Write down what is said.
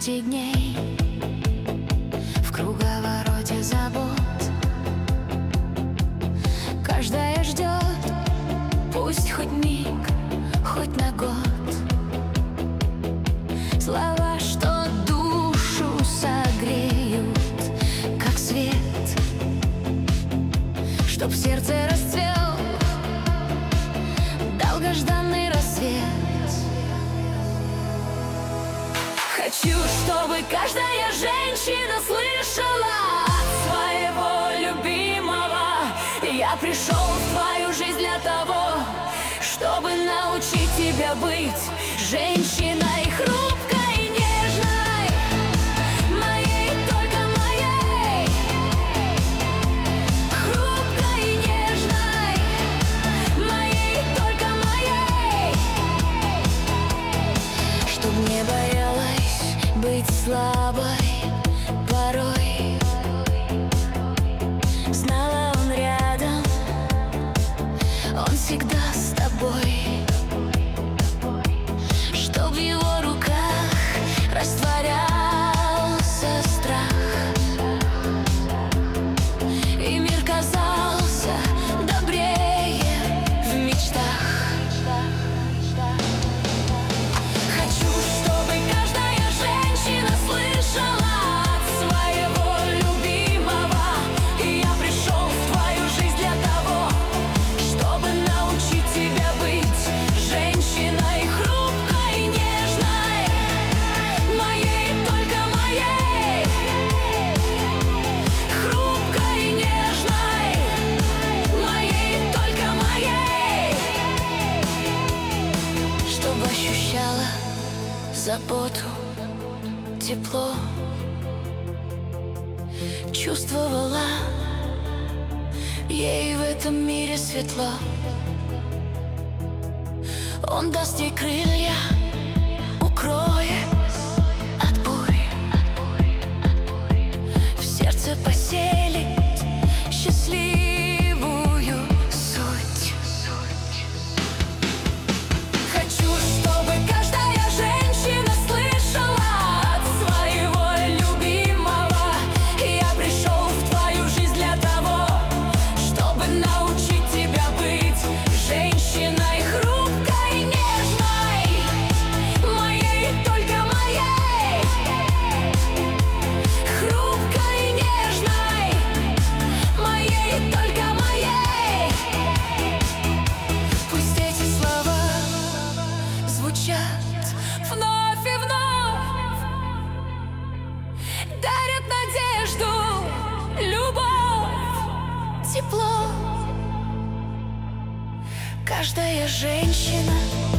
смерти дней, в круговороте забот. Каждая ждет, пусть хоть миг, хоть на год. Слова, что душу согреют, как свет, чтоб в сердце расцвел долгожданный рассвет. Хочу, чтобы каждая женщина слышала от своего любимого: я пришел в твою жизнь для того, чтобы научить тебя быть женщиной хрупкой и нежной, моей, только моей, хрупкой и нежной, моей, только моей, чтоб не боялась быть слабой порой. Знала, он рядом, он всегда с тобой. Чтоб в его руках растворялся страх, и мир казался добрее в мечтах. Хочу, чтобы каждая женщина слышала от своего любимого: я пришел в твою жизнь для того, чтобы научить тебя быть женщиной хрупкой и нежной, моей, только моей, хрупкой и нежной, моей, только моей, чтобы ощущала заботу, тепло, чувствовала, ей в этом мире светло. Он даст ей крылья, укроет от бури, в сердце поселит счастливую суть. Хочу, чтобы каждая женщина слышала от своего любимого: я пришел в твою жизнь для того, чтобы научить тебя быть женщиной хрупкой и нежной, моей, только моей, хрупкой и нежной, моей, только моей. Пусть эти слова звучат вновь и вновь, дарят надежду, любовь, тепло. Каждая женщина